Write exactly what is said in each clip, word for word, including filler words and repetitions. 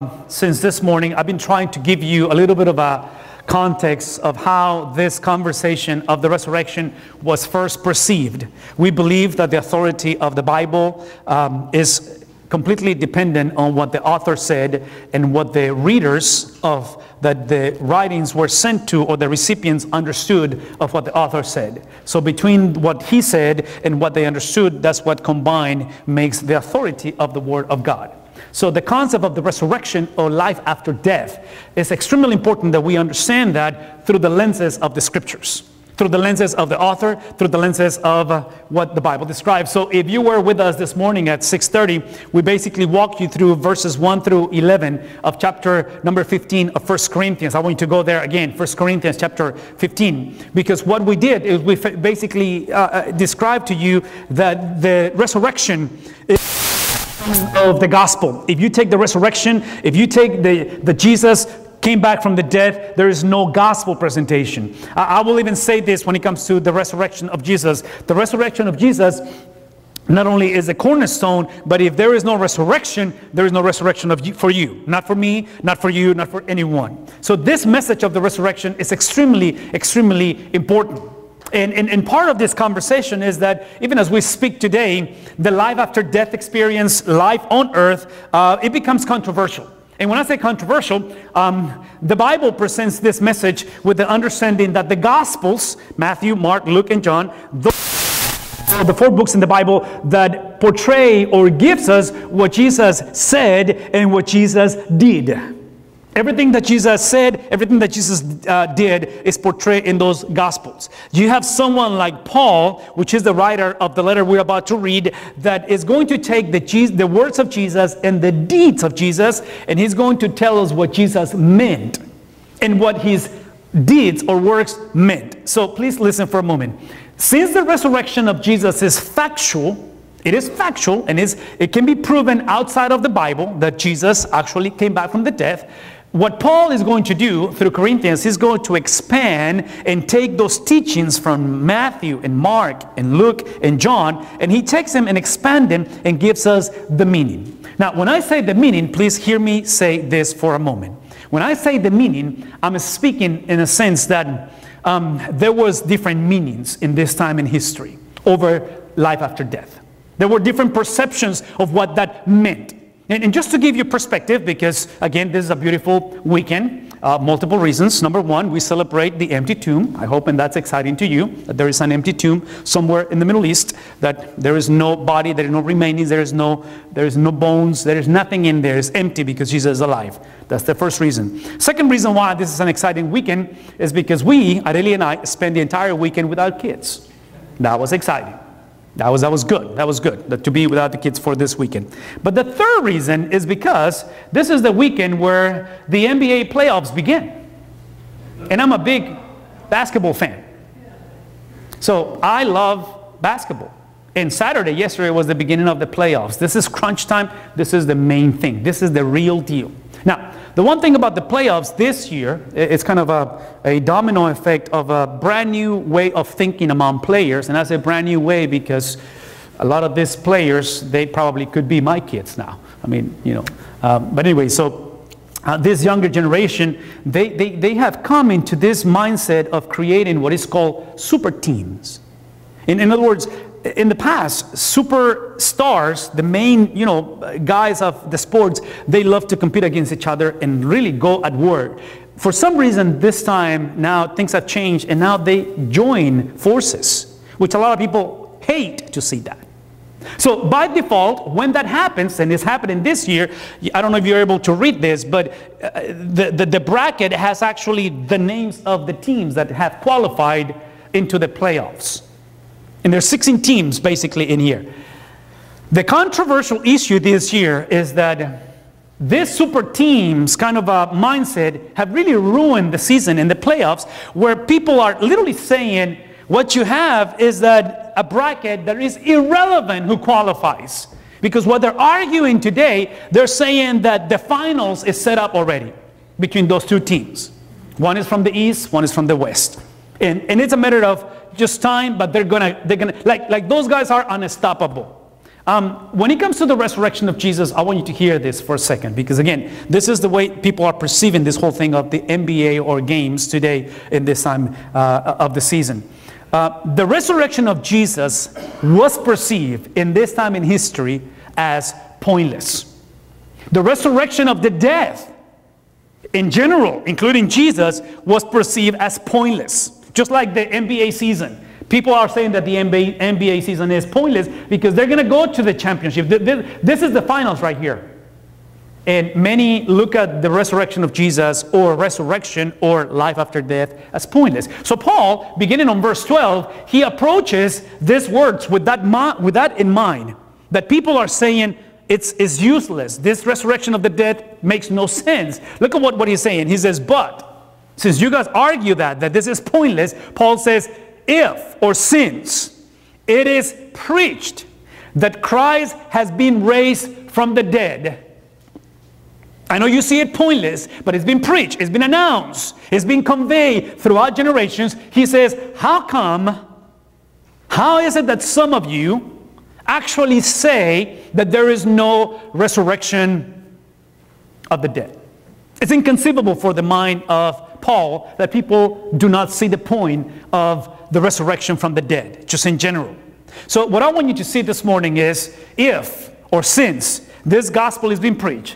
Since this morning, I've been trying to give you a little bit of a context of how this conversation of the resurrection was first perceived. We believe that the authority of the Bible um, is completely dependent on what the author said and what the readers of that the writings were sent to, or the recipients understood of what the author said. So between what he said and what they understood, that's what combined makes the authority of the Word of God. So the concept of the resurrection or life after death is extremely important that we understand that through the lenses of the Scriptures, through the lenses of the author, through the lenses of uh, what the Bible describes. So if you were with us this morning at six thirty, we basically walk you through verses one through eleven of chapter number fifteen of First Corinthians. I want you to go there again, First Corinthians chapter fifteen, because what we did is we basically uh, described to you that the resurrection is of the gospel. If you take the resurrection, if you take the, the Jesus came back from the dead, there is no gospel presentation. I, I will even say this when it comes to the resurrection of Jesus. The resurrection of Jesus not only is a cornerstone, but if there is no resurrection, there is no resurrection of you, for you. Not for me, not for you, not for anyone. So this message of the resurrection is extremely, extremely important. And, and, and part of this conversation is that even as we speak today, the life after death experience, life on earth, uh, it becomes controversial. And when I say controversial, um, the Bible presents this message with the understanding that the Gospels, Matthew, Mark, Luke, and John, those are the four books in the Bible that portray or gives us what Jesus said and what Jesus did. Everything that Jesus said, everything that Jesus uh, did is portrayed in those Gospels. You have someone like Paul, which is the writer of the letter we're about to read, that is going to take the, Jesus, the words of Jesus and the deeds of Jesus, and he's going to tell us what Jesus meant and what his deeds or works meant. So please listen for a moment. Since the resurrection of Jesus is factual, it is factual, and is, it can be proven outside of the Bible that Jesus actually came back from the dead. What Paul is going to do through Corinthians, he's going to expand and take those teachings from Matthew and Mark and Luke and John, and he takes them and expands them and gives us the meaning. Now, when I say the meaning, please hear me say this for a moment. When I say the meaning, I'm speaking in a sense that um, there was different meanings in this time in history over life after death. There were different perceptions of what that meant. And, and just to give you perspective, because again, this is a beautiful weekend, uh, multiple reasons. Number one, we celebrate the empty tomb. I hope and that's exciting to you, that there is an empty tomb somewhere in the Middle East, that there is no body, there is no remainings, there is no, there is no bones, there is nothing in there. It's empty because Jesus is alive. That's the first reason. Second reason why this is an exciting weekend is because we, Arely and I, spent the entire weekend without kids. That was exciting. That was, that was good. That was good, that to be without the kids for this weekend. But the third reason is because this is the weekend where the N B A playoffs begin. And I'm a big basketball fan. So I love basketball. And Saturday, yesterday, was the beginning of the playoffs. This is crunch time. This is the main thing. This is the real deal. Now, the one thing about the playoffs this year, it's kind of a, a domino effect of a brand new way of thinking among players. And I say brand new way because a lot of these players, they probably could be my kids now. I mean, you know. Um, but anyway, so uh, this younger generation, they, they, they have come into this mindset of creating what is called super teams. In, in other words, in the past, superstars, the main, you know, guys of the sports, they love to compete against each other and really go at war. For some reason, this time, now things have changed, and now they join forces, which a lot of people hate to see that. So by default, when that happens, and it's happening this year, I don't know if you're able to read this, but uh, the, the, the bracket has actually the names of the teams that have qualified into the playoffs. And there's sixteen teams basically in here. The controversial issue this year is that this super teams kind of a mindset have really ruined the season in the playoffs, where people are literally saying what you have is that a bracket that is irrelevant who qualifies. Because what they're arguing today, they're saying that the finals is set up already between those two teams. One is from the East, one is from the West. And, and it's a matter of just time, but they're gonna, they're gonna, like, like those guys are unstoppable. Uh, Um, when it comes to the resurrection of Jesus, I want you to hear this for a second, because again, this is the way people are perceiving this whole thing of the N B A or games today in this time uh, of the season. Uh, the resurrection of Jesus was perceived in this time in history as pointless. The resurrection of the dead in general, including Jesus, was perceived as pointless. Just like the N B A season. People are saying that the N B A season is pointless because they're going to go to the championship. This is the finals right here. And many look at the resurrection of Jesus or resurrection or life after death as pointless. So Paul, beginning on verse twelve, he approaches these words with that, with that in mind. That people are saying it's, it's useless. This resurrection of the dead makes no sense. Look at what, what he's saying. He says, but, since you guys argue that, that this is pointless, Paul says, if, or since, it is preached that Christ has been raised from the dead. I know you see it pointless, but it's been preached, it's been announced, it's been conveyed throughout generations. He says, how come, how is it that some of you actually say that there is no resurrection of the dead? It's inconceivable for the mind of Paul that people do not see the point of the resurrection from the dead, just in general. So what I want you to see this morning is, if or since this gospel is being preached,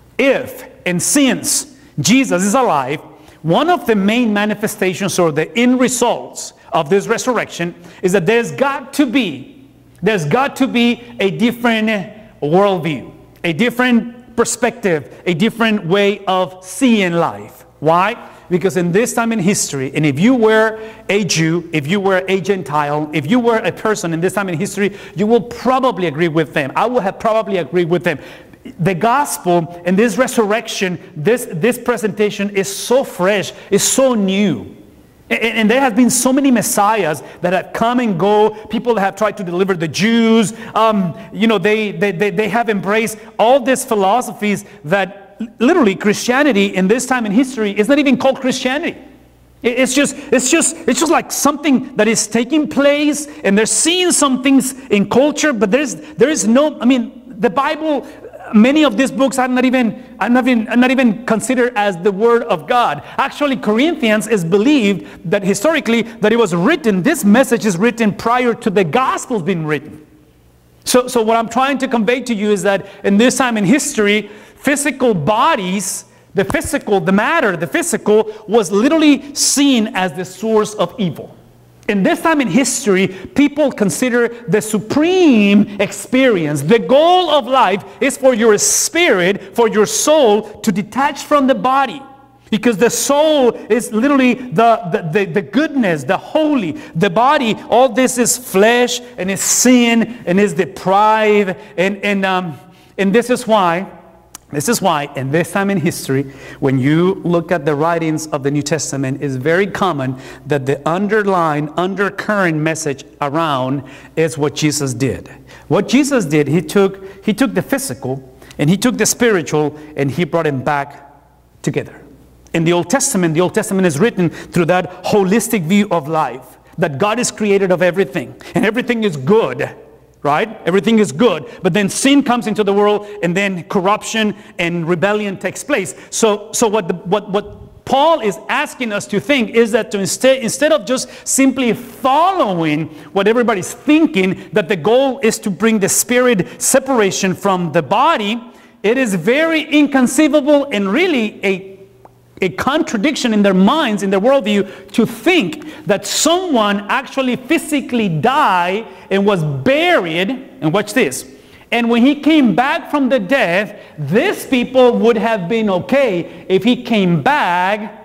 if and since Jesus is alive, one of the main manifestations or the end results of this resurrection is that there's got to be, there's got to be a different worldview, a different perspective, a different way of seeing life. Why? Because in this time in history, and if you were a Jew, if you were a Gentile, if you were a person in this time in history, you will probably agree with them. I would have probably agreed with them. The gospel and this resurrection, this, this presentation is so fresh, is so new. And, and there have been so many messiahs that have come and go. People that have tried to deliver the Jews. Um, you know, they, they, they, they have embraced all these philosophies that literally Christianity in this time in history is not even called Christianity. It's just, it's just, it's just like something that is taking place, and they're seeing some things in culture, but there's, there is no, I mean, the Bible, many of these books are not even, are not even, are not even considered as the Word of God. Actually, Corinthians is believed that historically that it was written, this message is written prior to the Gospels being written. So, so what I'm trying to convey to you is that in this time in history, physical bodies, the physical, the matter, the physical was literally seen as the source of evil. In this time in history, people consider the supreme experience. The goal of life is for your spirit, for your soul to detach from the body. Because the soul is literally the, the, the, the goodness, the holy. The body, all this is flesh and is sin and is deprived. And, and, um, and this is why This is why in this time in history, when you look at the writings of the New Testament, it's very common that the underlying, undercurrent message around is what Jesus did. What Jesus did, he took, he took the physical and he took the spiritual and he brought them back together. In the Old Testament, the Old Testament is written through that holistic view of life, that God is created of everything and everything is good. Right? Everything is good. But then sin comes into the world and then corruption and rebellion takes place. So, so what, the, what, what Paul is asking us to think is that to instead, instead of just simply following what everybody's thinking, that the goal is to bring the spirit separation from the body, it is very inconceivable and really a a contradiction in their minds, in their worldview, to think that someone actually physically died and was buried, and watch this, and when he came back from the dead, these people would have been okay if he came back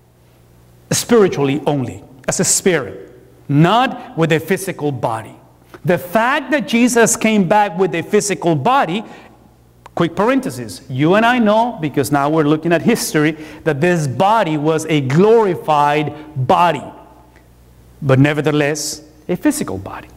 spiritually only, as a spirit, not with a physical body. The fact that Jesus came back with a physical body, quick parenthesis, you and I know, because now we're looking at history, that this body was a glorified body, but nevertheless, a physical body.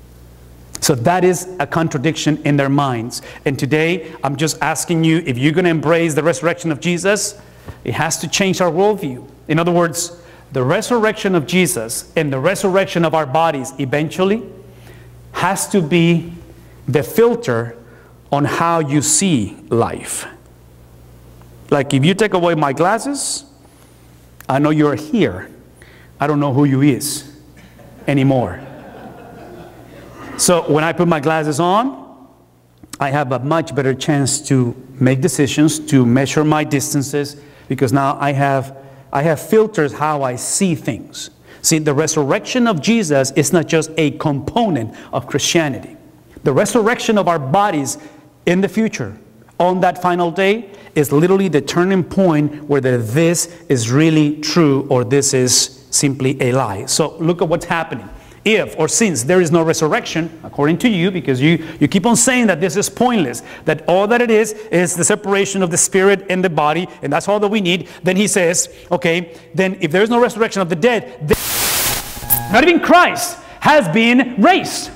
So that is a contradiction in their minds. And today, I'm just asking you, if you're going to embrace the resurrection of Jesus, it has to change our worldview. In other words, the resurrection of Jesus and the resurrection of our bodies eventually has to be the filter on how you see life. Like if you take away my glasses, I know you're here. I don't know who you is anymore. So when I put my glasses on, I have a much better chance to make decisions, to measure my distances, because now I have, I have filters how I see things. See, the resurrection of Jesus is not just a component of Christianity. The resurrection of our bodies in the future, on that final day, is literally the turning point whether this is really true or this is simply a lie. So look at what's happening. If or since there is no resurrection, according to you, because you, you keep on saying that this is pointless, that all that it is is the separation of the spirit and the body, and that's all that we need, then he says, okay, then if there is no resurrection of the dead, then not even Christ has been raised.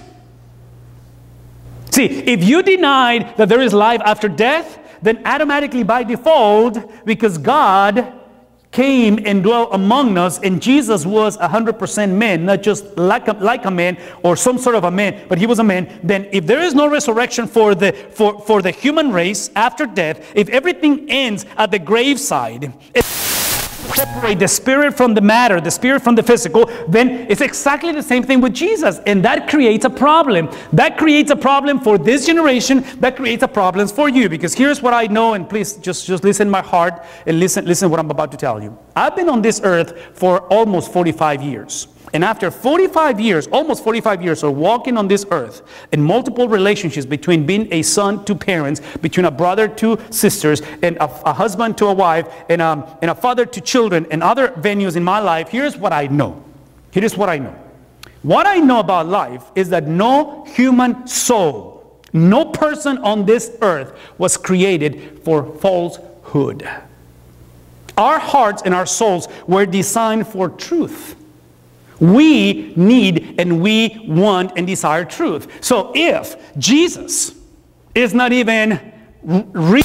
See, if you denied that there is life after death, then automatically by default, because God came and dwelt among us, and Jesus was one hundred percent man, not just like a, like a man or some sort of a man, but he was a man, then if there is no resurrection for the, for, for the human race after death, if everything ends at the graveside, separate the spirit from the matter, the spirit from the physical, then it's exactly the same thing with Jesus. And that creates a problem. That creates a problem for this generation. That creates a problem for you. Because here's what I know, and please just, just listen to my heart and listen, listen what I'm about to tell you. I've been on this earth for almost forty-five years. And after forty-five years, almost forty-five years of walking on this earth, in multiple relationships between being a son to parents, between a brother to sisters, and a, a husband to a wife, and, um, and a father to children, and other venues in my life, here's what I know. Here's what I know. What I know about life is that no human soul, no person on this earth was created for falsehood. Our hearts and our souls were designed for truth. We need and we want and desire truth. So if Jesus is not even re-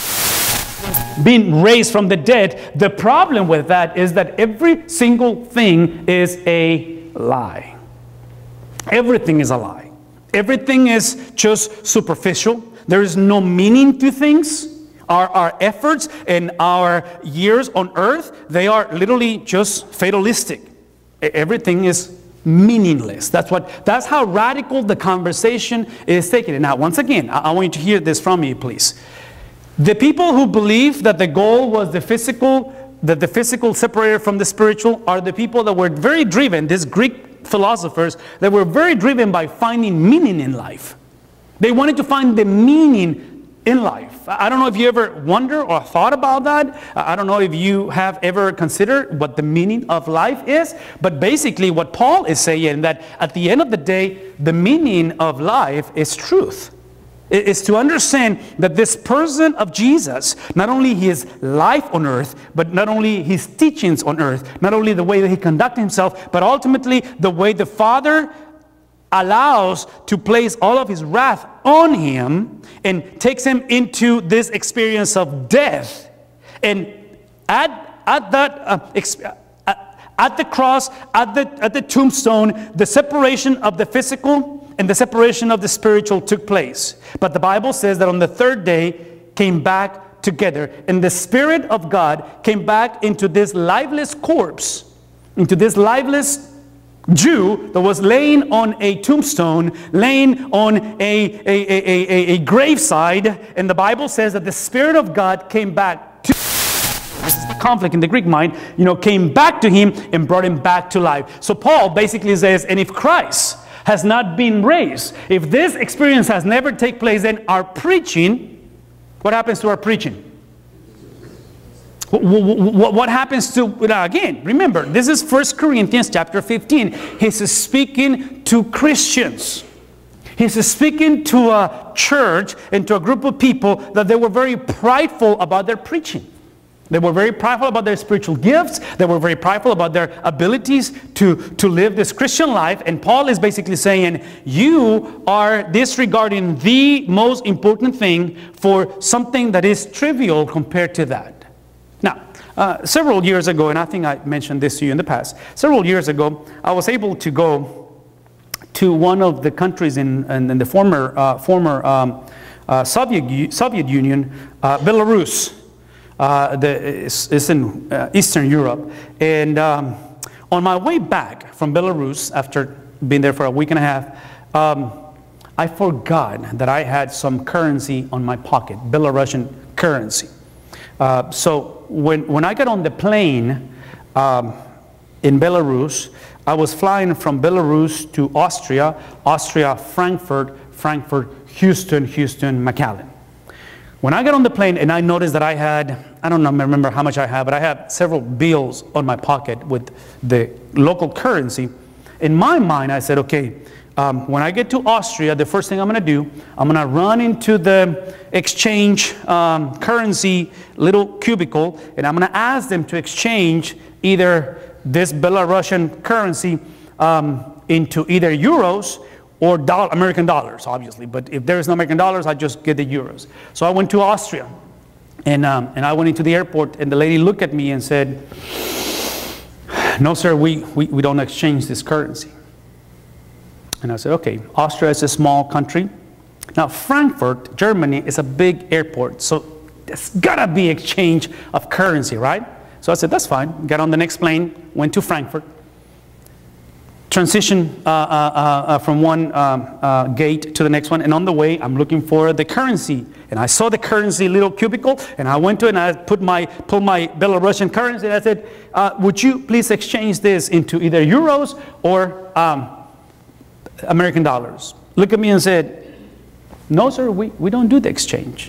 being raised from the dead, the problem with that is that every single thing is a lie. Everything is a lie. Everything is just superficial. There is no meaning to things. Our, our efforts and our years on earth, they are literally just fatalistic. Everything is meaningless. That's what. That's how radical the conversation is taken. And now, once again, I, I want you to hear this from me, please. The people who believe that the goal was the physical, that the physical separated from the spiritual, are the people that were very driven. These Greek philosophers that were very driven by finding meaning in life. They wanted to find the meaning in life. I don't know if you ever wonder or thought about that. I don't know if you have ever considered what the meaning of life is. But basically what Paul is saying, that at the end of the day, the meaning of life is truth. It is to understand that this person of Jesus, not only his life on earth, but not only his teachings on earth, not only the way that he conducted himself, but ultimately the way the Father allows to place all of his wrath on him and takes him into this experience of death. And at, at that uh, exp- at, at the cross, at the, at the tombstone, the separation of the physical and the separation of the spiritual took place. But the Bible says that on the third day came back together, and the Spirit of God came back into this lifeless corpse, into this lifeless Jew that was laying on a tombstone, laying on a, a, a, a, a graveside, and the Bible says that the Spirit of God came back to this is the conflict in the Greek mind, you know, came back to him and brought him back to life. So Paul basically says, and if Christ has not been raised, if this experience has never taken place, then our preaching, what happens to our preaching? What happens to, again, remember, this is First Corinthians chapter fifteen. He's speaking to Christians. He's speaking to a church and to a group of people that they were very prideful about their preaching. They were very prideful about their spiritual gifts. They were very prideful about their abilities to, to live this Christian life. And Paul is basically saying, you are disregarding the most important thing for something that is trivial compared to that. Now, uh, several years ago, and I think I mentioned this to you in the past, several years ago, I was able to go to one of the countries in, in, in the former, uh, former um, uh, Soviet, Soviet Union, uh, Belarus. Uh, the, it's, it's in uh, Eastern Europe. And um, on my way back from Belarus, after being there for a week and a half, um, I forgot that I had some currency on my pocket, Belarusian currency. Uh, so when, when I got on the plane um, in Belarus, I was flying from Belarus to Austria, Austria, Frankfurt, Frankfurt, Houston, Houston, McAllen. When I got on the plane and I noticed that I had, I don't know, remember how much I had, but I had several bills on my pocket with the local currency. In my mind, I said, okay, um, when I get to Austria, the first thing I'm going to do, I'm going to run into the exchange um, currency little cubicle, and I'm going to ask them to exchange either this Belarusian currency um, into either euros or dollar, American dollars, obviously. But if there is no American dollars, I just get the euros. So I went to Austria, and, um, and I went into the airport, and the lady looked at me and said, no, sir, we, we, we don't exchange this currency. And I said, okay, Austria is a small country. Now, Frankfurt, Germany, is a big airport, so there's got to be exchange of currency, right? So I said, that's fine. Got on the next plane, went to Frankfurt. Transition uh, uh, uh, from one um, uh, gate to the next one, and on the way, I'm looking for the currency. And I saw the currency little cubicle, and I went to it, and I put my, pulled my Belarusian currency, and I said, uh, would you please exchange this into either euros or um, American dollars? Look at me and said, no, sir, we, we don't do the exchange.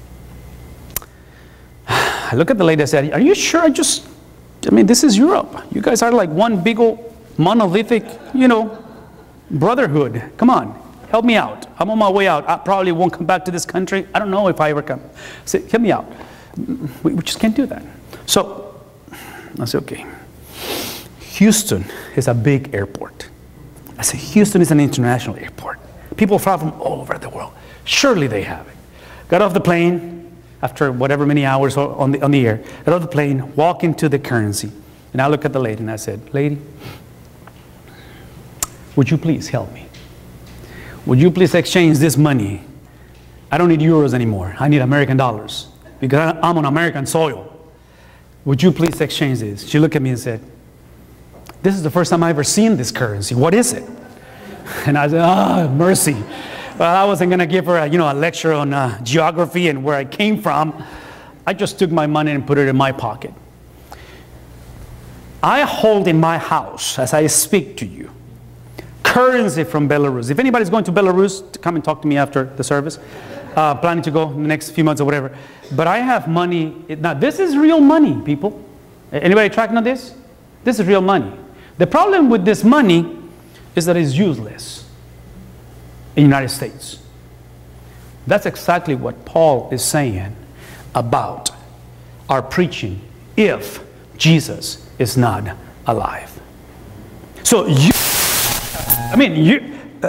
I look at the lady and said, are you sure? I just, I mean, this is Europe. You guys are like one big old monolithic, you know, brotherhood. Come on, help me out. I'm on my way out. I probably won't come back to this country. I don't know if I ever come. I said, help me out. We, we just can't do that. So I said, okay. Houston is a big airport. I said, Houston is an international airport. People fly from all over the world. Surely they have it. Got off the plane after whatever many hours on the, on the air. Got off the plane, walk into the currency. And I look at the lady and I said, lady, would you please help me? Would you please exchange this money? I don't need euros anymore. I need American dollars because I'm on American soil. Would you please exchange this? She looked at me and said, this is the first time I've ever seen this currency. What is it? And I said, ah, mercy. Well, I wasn't going to give her a, you know, a lecture on uh, geography and where I came from. I just took my money and put it in my pocket. I hold in my house, as I speak to you, currency from Belarus. If anybody's going to Belarus, to come and talk to me after the service. Uh, planning to go in the next few months or whatever. But I have money. Now, this is real money, people. Anybody tracking on this? This is real money. The problem with this money is that it's useless in the United States. That's exactly what Paul is saying about our preaching if Jesus is not alive. So you, I mean, you, uh,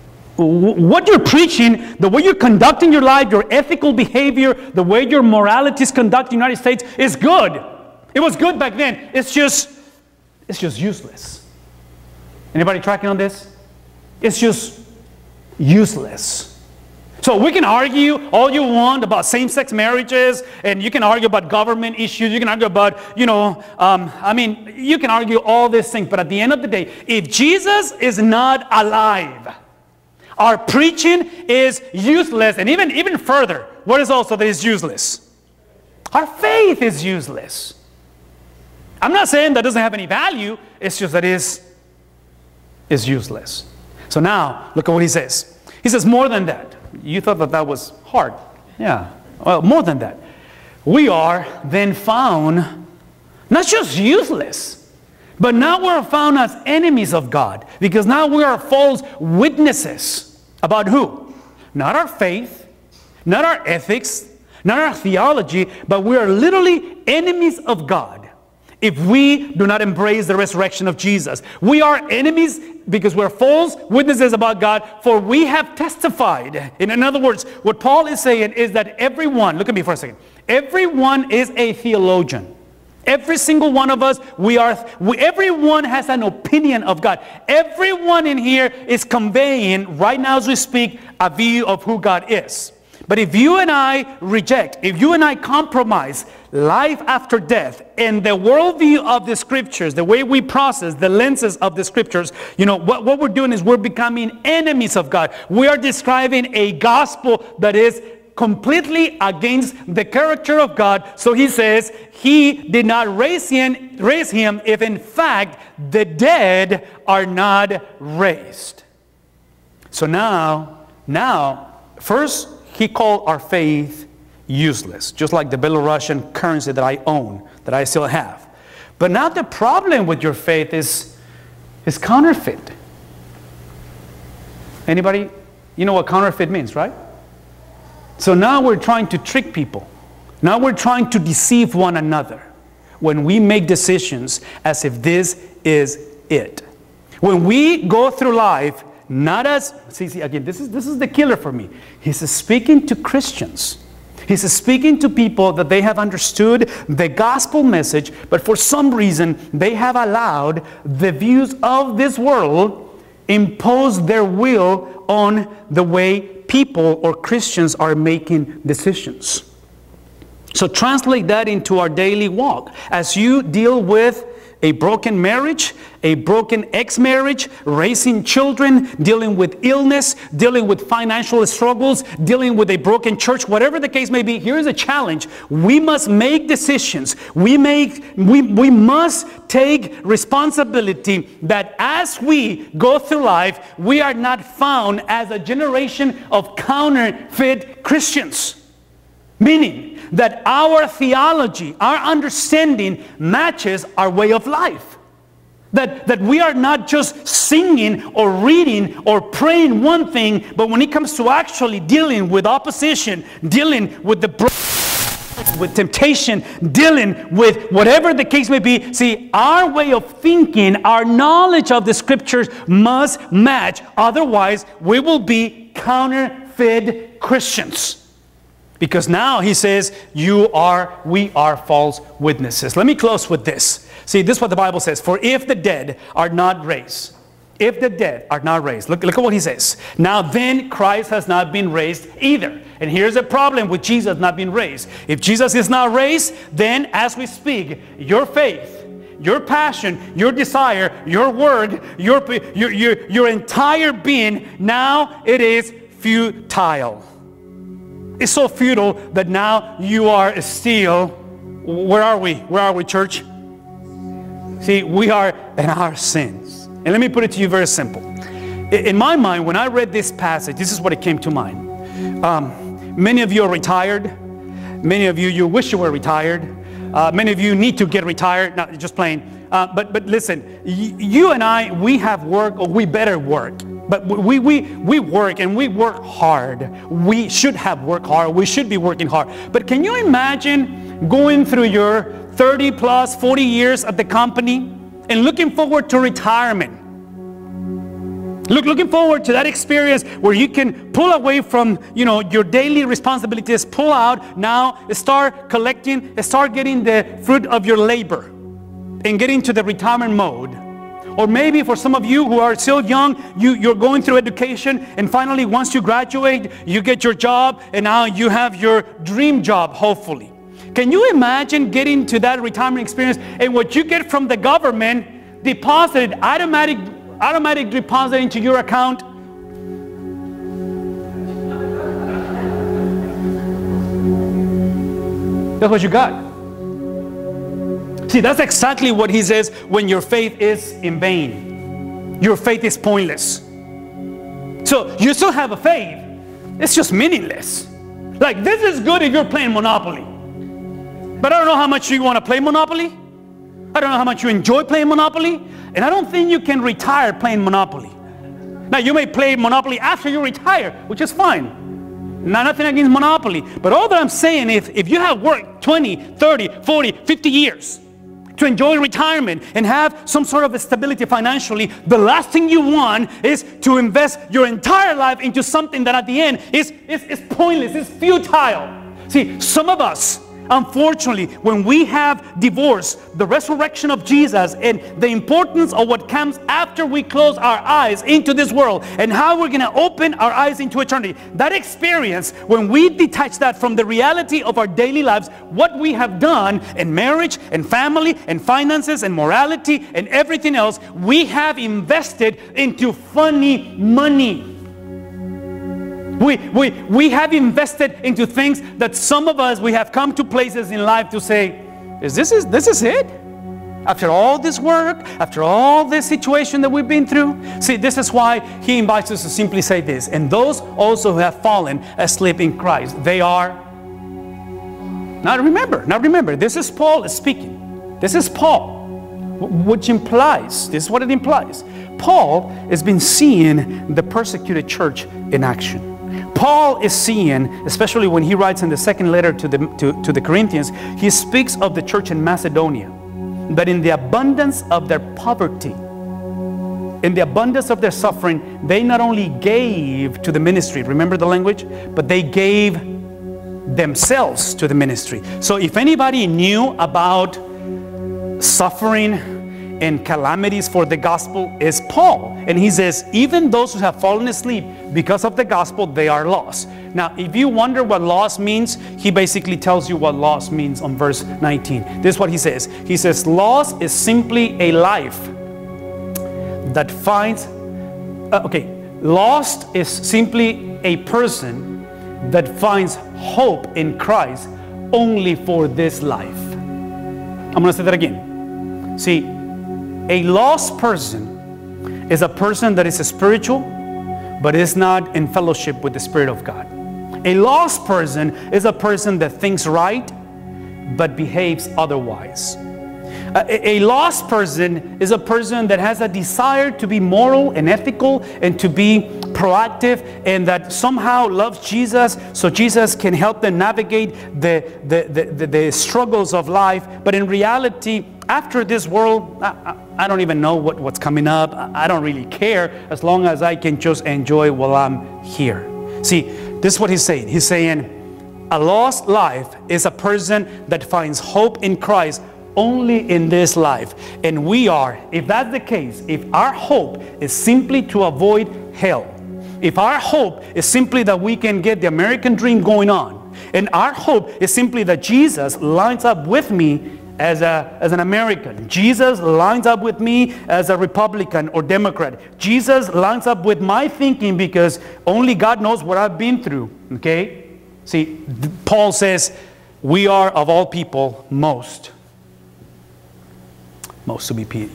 what you're preaching, the way you're conducting your life, your ethical behavior, the way your morality is conducted in the United States is good. It was good back then. It's just, it's just useless. Anybody tracking on this? It's just useless. So we can argue all you want about same-sex marriages, and you can argue about government issues, you can argue about, you know, um, I mean, you can argue all these things, but at the end of the day, if Jesus is not alive, our preaching is useless, and even, even further, what is also that is useless? Our faith is useless. I'm not saying that doesn't have any value, it's just that it is, is useless. So now, look at what he says. He says, more than that. You thought that that was hard. Yeah. Well, more than that. We are then found not just useless, but now we're found as enemies of God. Because now we are false witnesses about who? Not our faith, not our ethics, not our theology, but we are literally enemies of God if we do not embrace the resurrection of Jesus. We are enemies because we're false witnesses about God, for we have testified. In, in other words, what Paul is saying is that everyone, look at me for a second, everyone is a theologian. Every single one of us, we are, we, everyone has an opinion of God. Everyone in here is conveying, right now as we speak, a view of who God is. But if you and I reject, if you and I compromise life after death and the worldview of the scriptures, the way we process the lenses of the scriptures, you know, what, what we're doing is we're becoming enemies of God. We are describing a gospel that is completely against the character of God. So he says he did not raise him, raise him if in fact the dead are not raised. So now, now, first he called our faith useless, just like the Belarusian currency that I own, that I still have. But now the problem with your faith is, is counterfeit. Anybody? You know what counterfeit means, right? So now we're trying to trick people. Now we're trying to deceive one another when we make decisions as if this is it. When we go through life, not as, see, see again, this is, this is the killer for me. He's speaking to Christians. He's speaking to people that they have understood the gospel message, but for some reason they have allowed the views of this world impose their will on the way people or Christians are making decisions. So translate that into our daily walk. As you deal with a broken marriage, a broken ex-marriage, raising children, dealing with illness, dealing with financial struggles, dealing with a broken church, whatever the case may be, here is a challenge. We must make decisions. We make we, we must take responsibility that as we go through life, we are not found as a generation of counterfeit Christians. Meaning that our theology, our understanding matches our way of life. That, that we are not just singing or reading or praying one thing, but when it comes to actually dealing with opposition, dealing with the with temptation, dealing with whatever the case may be, see, our way of thinking, our knowledge of the scriptures must match. Otherwise, we will be counterfeit Christians. Because now he says, you are, we are false witnesses. Let me close with this. See, this is what the Bible says. For if the dead are not raised, if the dead are not raised, look, look at what he says. Now then, Christ has not been raised either. And here's the problem with Jesus not being raised. If Jesus is not raised, then as we speak, your faith, your passion, your desire, your word, your, your, your, your entire being, now it is futile. It's so futile that now you are still, where are we? Where are we, church? See, we are in our sins. And let me put it to you very simple. In my mind, when I read this passage, this is what it came to mind. Um, many of you are retired. Many of you, you wish you were retired. Uh, many of you need to get retired. Not just playing. Uh, but, but listen, you and I, we have work, or we better work. But we, we, we work, and we work hard. We should have worked hard. We should be working hard. But can you imagine going through your thirty plus, forty years at the company and looking forward to retirement? Look, looking forward to that experience where you can pull away from, you know, your daily responsibilities, pull out, now start collecting, start getting the fruit of your labor and get into the retirement mode. Or maybe for some of you who are still young, you, you're going through education, and finally once you graduate, you get your job, and now you have your dream job, hopefully. Can you imagine getting to that retirement experience, and what you get from the government deposited, automatic, automatic deposit into your account? That's what you got. See, that's exactly what he says when your faith is in vain. Your faith is pointless. So you still have a faith. It's just meaningless. Like, this is good if you're playing Monopoly. But I don't know how much you want to play Monopoly. I don't know how much you enjoy playing Monopoly. And I don't think you can retire playing Monopoly. Now, you may play Monopoly after you retire, which is fine. Not nothing against Monopoly. But all that I'm saying is, if you have worked twenty, thirty, forty, fifty years, to enjoy retirement and have some sort of stability financially, the last thing you want is to invest your entire life into something that at the end is, is, is pointless, is futile. See, some of us, unfortunately, when we have divorce, the resurrection of Jesus, and the importance of what comes after we close our eyes into this world, and how we're going to open our eyes into eternity, that experience, when we detach that from the reality of our daily lives, what we have done in marriage and family and finances and morality and everything else, we have invested into funny money. We, we, we have invested into things that some of us, we have come to places in life to say, is this, is, this is it? After all this work, after all this situation that we've been through? See, this is why he invites us to simply say this. And those also who have fallen asleep in Christ, they are... Now remember, now remember, this is Paul speaking. This is Paul, which implies, this is what it implies. Paul has been seeing the persecuted church in action. Paul is seeing, especially when he writes in the second letter to the, to, to the Corinthians, he speaks of the church in Macedonia, that in the abundance of their poverty, in the abundance of their suffering, they not only gave to the ministry, remember the language, but they gave themselves to the ministry. So if anybody knew about suffering and calamities for the gospel, is Paul. And he says, even those who have fallen asleep because of the gospel, they are lost. Now, if you wonder what loss means, he basically tells you what loss means on verse nineteen. This is what he says. He says, loss is simply a life that finds, uh, okay, lost is simply a person that finds hope in Christ only for this life. I'm going to say that again. See, a lost person is a person that is spiritual, but is not in fellowship with the Spirit of God. A lost person is a person that thinks right, but behaves otherwise. A, a lost person is a person that has a desire to be moral and ethical and to be proactive, and that somehow loves Jesus, so Jesus can help them navigate the, the, the, the, the struggles of life. But in reality, after this world, I, I don't even know what, what's coming up. I don't really care as long as I can just enjoy while I'm here. See, this is what he's saying. He's saying a lost life is a person that finds hope in Christ only in this life. And we are, if that's the case, if our hope is simply to avoid hell, if our hope is simply that we can get the American dream going on, and our hope is simply that Jesus lines up with me as, a, as an American, Jesus lines up with me as a Republican or Democrat, Jesus lines up with my thinking because only God knows what I've been through, okay? See, Paul says, we are of all people most, most to be pitied.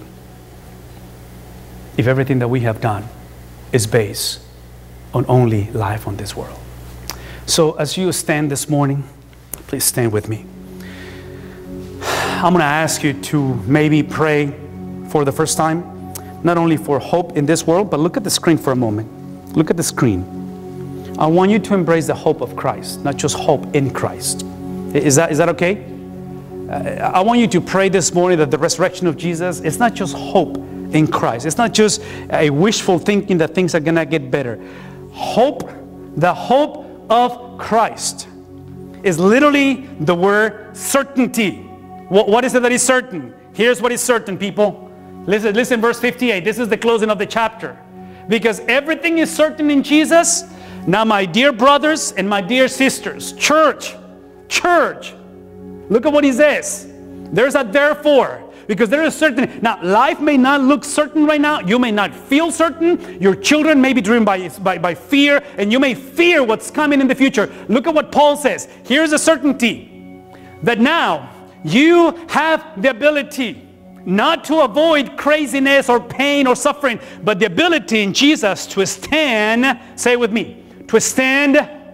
If everything that we have done is based on only life on this world. So as you stand this morning, please stand with me. I'm going to ask you to maybe pray for the first time, not only for hope in this world, but look at the screen for a moment. Look at the screen. I want you to embrace the hope of Christ, not just hope in Christ. Is that, is that okay? Uh, I want you to pray this morning that the resurrection of Jesus is not just hope in Christ. It's not just a wishful thinking that things are going to get better. Hope, the hope of Christ is literally the word certainty. What, what is it that is certain? Here's what is certain, people. Listen, listen, verse fifty-eight. This is the closing of the chapter. Because everything is certain in Jesus. Now, my dear brothers and my dear sisters, church, church, look at what he says. There's a therefore. Because there is certain. Now, life may not look certain right now. You may not feel certain. Your children may be driven by, by, by fear, and you may fear what's coming in the future. Look at what Paul says. Here's a certainty that now you have the ability not to avoid craziness or pain or suffering, but the ability in Jesus to stand, say it with me, to stand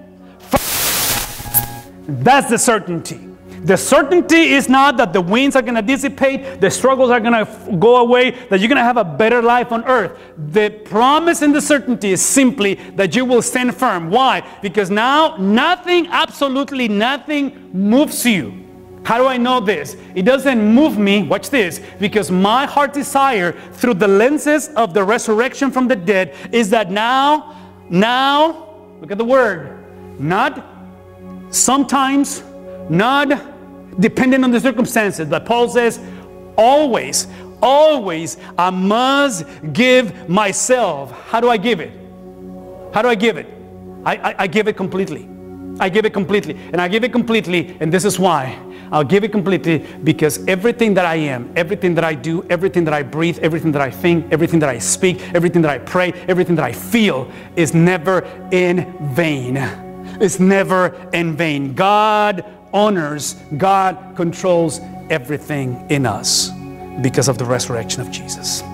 firm. That's the certainty. The certainty is not that the winds are going to dissipate, the struggles are going to go away, that you're going to have a better life on earth. The promise and the certainty is simply that you will stand firm. Why? Because now nothing, absolutely nothing moves you. How do I know this? It doesn't move me, watch this, because my heart desire through the lenses of the resurrection from the dead is that now, now, look at the word, not sometimes, not depending on the circumstances. But Paul says, always, always, I must give myself. How do I give it? How do I give it? I, I, I give it completely. I give it completely. And I give it completely, and this is why. I'll give it completely because everything that I am, everything that I do, everything that I breathe, everything that I think, everything that I speak, everything that I pray, everything that I feel is never in vain. It's never in vain. God honors, God controls everything in us because of the resurrection of Jesus.